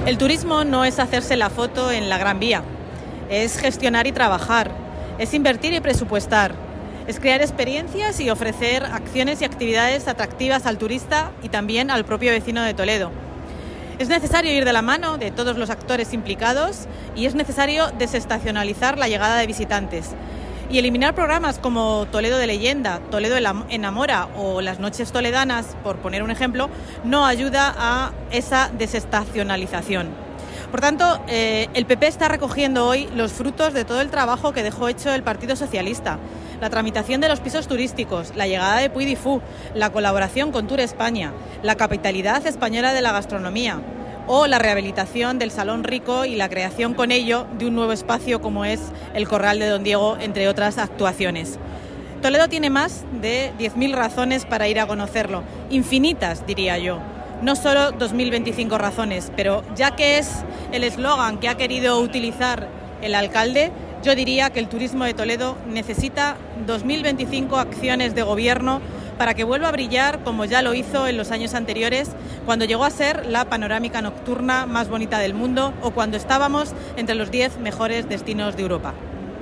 El turismo no es hacerse la foto en la Gran Vía, es gestionar y trabajar, es invertir y presupuestar, es crear experiencias y ofrecer acciones y actividades atractivas al turista y también al propio vecino de Toledo. Es necesario ir de la mano de todos los actores implicados y es necesario desestacionalizar la llegada de visitantes. Y eliminar programas como Toledo de Leyenda, Toledo Enamora o las Noches Toledanas, por poner un ejemplo, no ayuda a esa desestacionalización. Por tanto, el PP está recogiendo hoy los frutos de todo el trabajo que dejó hecho el Partido Socialista. La tramitación de los pisos turísticos, la llegada de Puy di Fou, la colaboración con Tour España, la capitalidad española de la gastronomía o la rehabilitación del Salón Rico y la creación con ello de un nuevo espacio como es el Corral de Don Diego, entre otras actuaciones. Toledo tiene más de 10.000 razones para ir a conocerlo, infinitas diría yo. No solo 2025 razones, pero ya que es el eslogan que ha querido utilizar el alcalde, yo diría que el turismo de Toledo necesita 2025 acciones de gobierno para que vuelva a brillar como ya lo hizo en los años anteriores, cuando llegó a ser la panorámica nocturna más bonita del mundo o cuando estábamos entre los 10 mejores destinos de Europa.